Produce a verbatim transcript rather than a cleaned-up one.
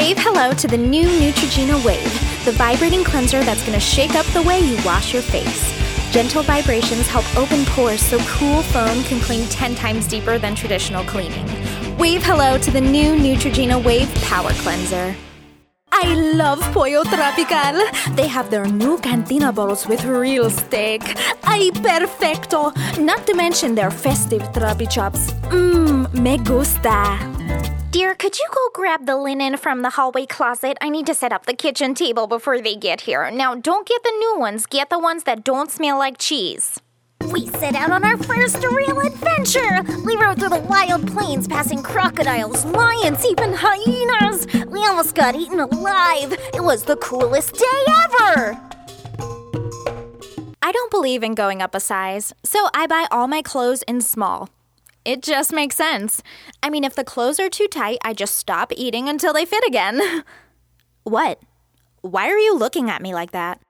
Wave hello to the new Neutrogena Wave, the vibrating cleanser that's going to shake up the way you wash your face. Gentle vibrations help open pores so cool foam can clean ten times deeper than traditional cleaning. Wave hello to the new Neutrogena Wave Power Cleanser. I love Pollo Tropical. They have their new cantina bowls with real steak. Ay, perfecto. Not to mention their festive trapi chops. Mmm, me gusta. Dear, could you go grab the linen from the hallway closet? I need to set up the kitchen table before they get here. Now, don't get the new ones. Get the ones that don't smell like cheese. We set out on our first real adventure. We rode through the wild plains, passing crocodiles, lions, even hyenas. We almost got eaten alive. It was the coolest day ever. I don't believe in going up a size, so I buy all my clothes in small. It just makes sense. I mean, if the clothes are too tight, I just stop eating until they fit again. What? Why are you looking at me like that?